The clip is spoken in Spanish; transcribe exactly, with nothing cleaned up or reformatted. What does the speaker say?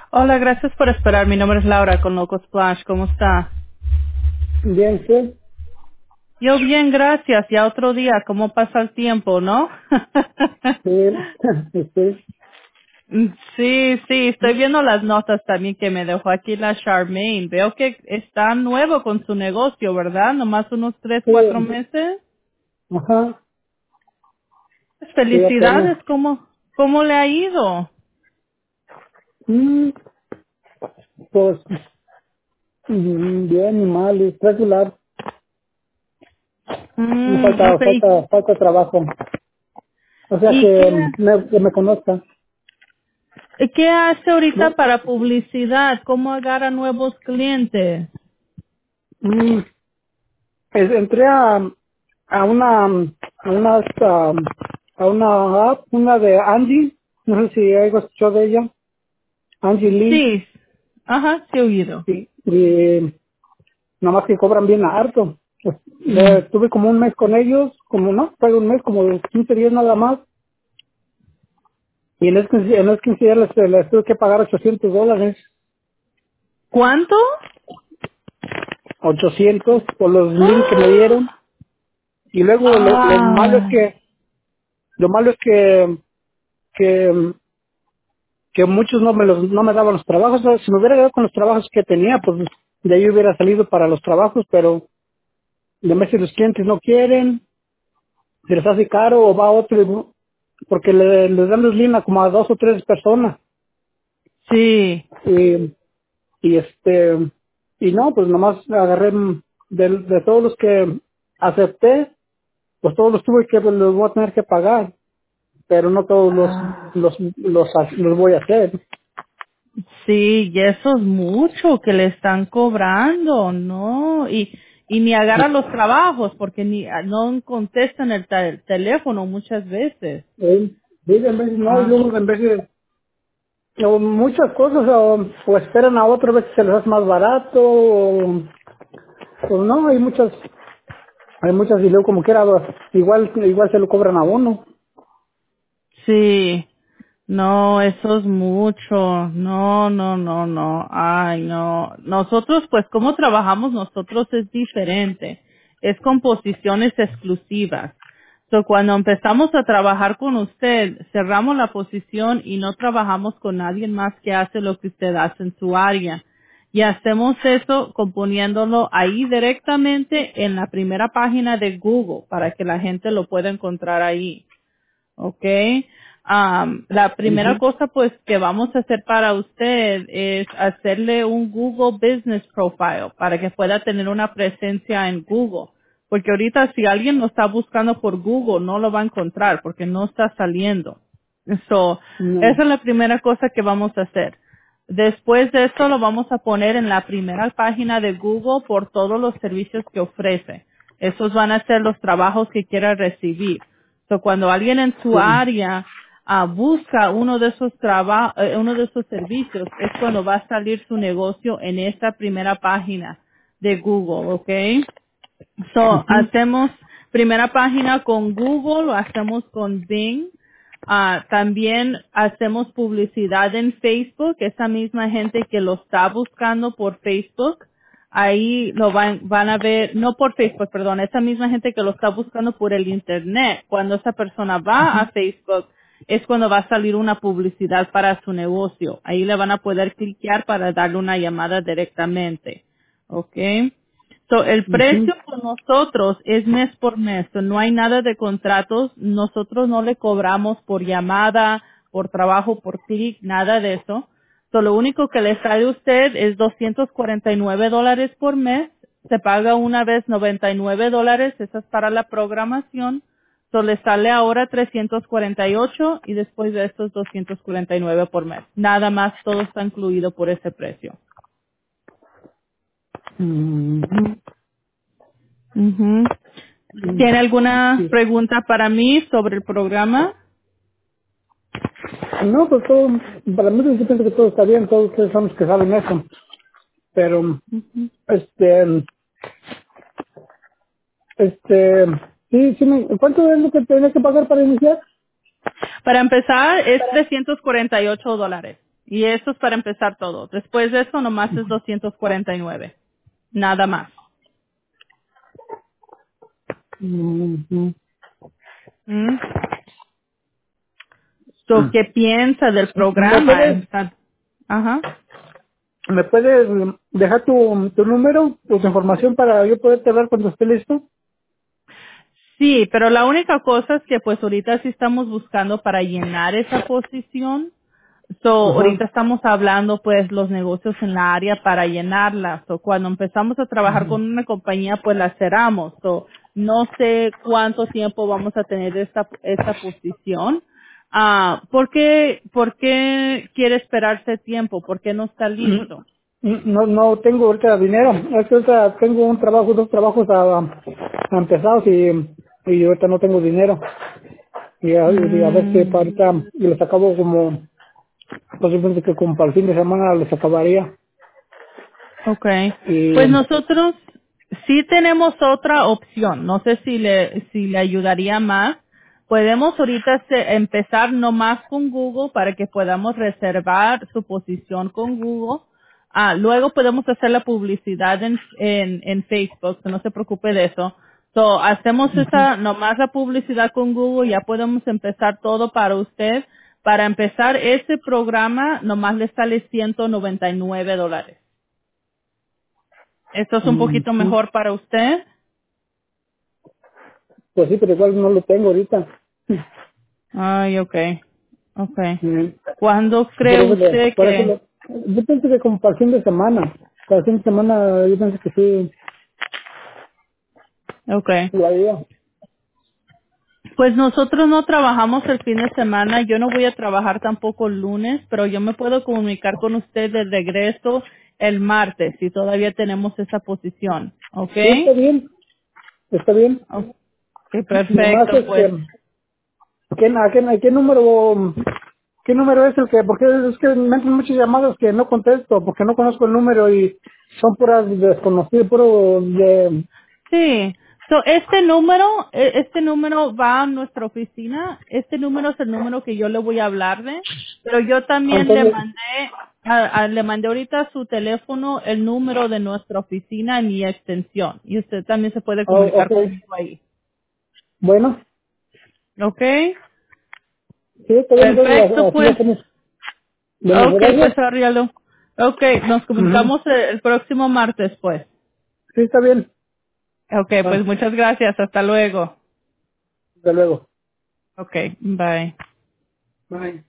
Hola, gracias por esperar. Mi nombre es Laura con Loco Splash. ¿Cómo está? Bien, sí. Yo bien, gracias. Ya otro día. ¿Cómo pasa el tiempo, no? Sí, sí. Sí, sí. Estoy viendo las notas también que me dejó aquí la Charmaine. Veo que está nuevo con su negocio, ¿verdad? Nomás unos tres, cuatro Sí, meses. ajá, sí, apenas. Felicidades. ¿Cómo, cómo le ha ido? Mm, pues, mm, bien y mal, es regular. Me Mm, falta, ok. falta, falta trabajo. O sea ¿Y que qué, mm, me, que me conozca. qué hace ahorita ¿No? para publicidad? ¿Cómo agarra nuevos clientes? Mm, es- entré a, a una, a una, esta, a una app, una de Angie. No sé si algo escuchado de ella. Angie Lee. Sí, ajá, sí he oído. Sí, y nada más que cobran bien harto. Pues, Mm. le- tuve como un mes con ellos, como no, fue un mes, como de quince días nada más, y en esos quince, en esos quince días les, les tuve que pagar ochocientos dólares, ¿Cuánto? ochocientos por los links que me ¡Ah! dieron, y luego lo, lo malo es Ay, que, lo malo es que, que, que muchos no me los, no me daban los trabajos. O sea, si me hubiera quedado con los trabajos que tenía, pues de ahí hubiera salido para los trabajos, pero de veces los clientes no quieren, se les hace caro o va otro, y- porque le, les dan los links como a dos o tres personas. sí. Y, y este, y no, pues nomás agarré mm, de, de todos los que acepté, pues todos los tuve que, pues, los voy a tener que pagar, pero no todos los, Ah, los, los, ha- los voy a hacer. sí, y eso es mucho que le están cobrando, ¿no? Y, y ni agarra los trabajos porque ni no contestan el, te- el teléfono muchas veces. Eh, sí, en vez, no, y Ah, luego en vez de, o muchas cosas, o, o esperan a otra vez que se les hace más barato, o, o no, hay muchas, hay muchas, y luego como quiera, igual, igual se lo cobran a uno. sí. No, eso es mucho. No, no, no, no. Ay, no. Nosotros, pues, cómo trabajamos nosotros es diferente. Es con posiciones exclusivas. So, cuando empezamos a trabajar con usted, cerramos la posición y no trabajamos con nadie más que hace lo que usted hace en su área. Y hacemos eso componiéndolo ahí directamente en la primera página de Google para que la gente lo pueda encontrar ahí. Okay. Am, la primera Ujú. cosa pues que vamos a hacer para usted es hacerle un Google Business Profile para que pueda tener una presencia en Google. Porque ahorita si alguien lo está buscando por Google no lo va a encontrar porque no está saliendo. So, No. esa es la primera cosa que vamos a hacer. Después de esto lo vamos a poner en la primera página de Google por todos los servicios que ofrece. Esos van a ser los trabajos que quiera recibir. So, cuando alguien en su Sí. área ah, busca uno de esos traba- eh, uno de esos servicios, es cuando va a salir su negocio en esta primera página de Google, ¿ok? So, Ujú. hacemos primera página con Google, lo hacemos con Bing. Ah, también hacemos publicidad en Facebook, esa misma gente que lo está buscando por Facebook, ahí lo van, van a ver, no por Facebook, perdón, esa misma gente que lo está buscando por el Internet. Cuando esa persona va a Facebook, es cuando va a salir una publicidad para su negocio. Ahí le van a poder cliquear para darle una llamada directamente. ¿Ok? So, el Ujú. precio con nosotros es mes por mes. So, no hay nada de contratos. Nosotros no le cobramos por llamada, por trabajo, por clic, nada de eso. So, lo único que le sale a usted es doscientos cuarenta y nueve dólares por mes. Se paga una vez noventa y nueve dólares. Esa es para la programación. So, le sale ahora trescientos cuarenta y ocho y después de estos doscientos cuarenta y nueve por mes. Nada más, todo está incluido por ese precio. Ujú. Ujú. Mm, ¿Tiene alguna sí. pregunta para mí sobre el programa? No, pues todo, para mí yo pienso que todo está bien, todos ustedes son los que saben eso, pero, este, este, sí, sí, me, ¿cuánto es lo que tenés que pagar para iniciar? Para empezar es trescientos cuarenta y ocho dólares. Y eso es para empezar todo. Después de eso nomás es doscientos cuarenta y nueve. Nada más. Ujú. ¿Mm? So, ¿qué piensa del ¿Me programa? puedes, Está- Ajá. me puedes dejar tu, tu número, tu información para yo poderte hablar cuando esté listo? Sí, pero la única cosa es que pues ahorita sí estamos buscando para llenar esa posición. So, Ajá. ahorita estamos hablando pues los negocios en la área para llenarla. So, cuando empezamos a trabajar con una compañía pues la cerramos. So, no sé cuánto tiempo vamos a tener esta, esta posición. Ah, ¿por qué, por qué quiere esperarse tiempo? ¿Por qué no está Mm, listo? mm, No, no tengo ahorita dinero. Es que ahorita tengo un trabajo, dos trabajos a, a empezados y, y ahorita no tengo dinero. Y a, y a ver si Mm, para ahorita y los acabo como, pues yo pienso que como para el fin de semana los acabaría. okay. Y Pues nosotros sí tenemos otra opción. No sé si le, si le ayudaría más. Podemos ahorita se- empezar nomás con Google para que podamos reservar su posición con Google. Ah, luego podemos hacer la publicidad en, en, en Facebook, que no se preocupe de eso. So, hacemos esa, nomás la publicidad con Google, ya podemos empezar todo para usted. Para empezar ese programa, nomás le sale ciento noventa y nueve dólares. ¿Esto es un mm, poquito mm, mejor para usted? pues sí, pero igual no lo tengo ahorita. Ay, okay, okay. Mm, ¿Cuándo Por cree eso, le, usted por eso que? le, yo pienso que como para el fin de semana, para el fin de semana yo pienso que sí Okay. lo haría. Pues nosotros no trabajamos el fin de semana, yo no voy a trabajar tampoco el lunes, pero yo me puedo comunicar con usted de regreso el martes si todavía tenemos esa posición, ¿ok? Sí, está bien, está bien. Ok, Nomás perfecto, pues. este, ¿qué, a, qué, a qué número, qué número es el que, porque es que me entran muchas llamadas que no contesto, porque no conozco el número y son puras desconocidas, puro de, Sí. So, este número, e- este número va a nuestra oficina. Este número es el número que yo le voy a hablarle. Pero yo también le entonces, mandé, a- a- le mandé ahorita a su teléfono el número de nuestra oficina y mi extensión. Y usted también se puede oh, comunicar ok, conmigo ahí. bueno, ¿Ok? sí, está bien, entonces Perfecto, así lo pues. hacemos. Bueno, Ok, gracias. pues, Arielo. Ok, nos Ujú. comunicamos el, el próximo martes, pues. Sí, está bien. Ok, Ah, pues muchas gracias. Hasta luego. hasta luego. Ok, bye. Bye.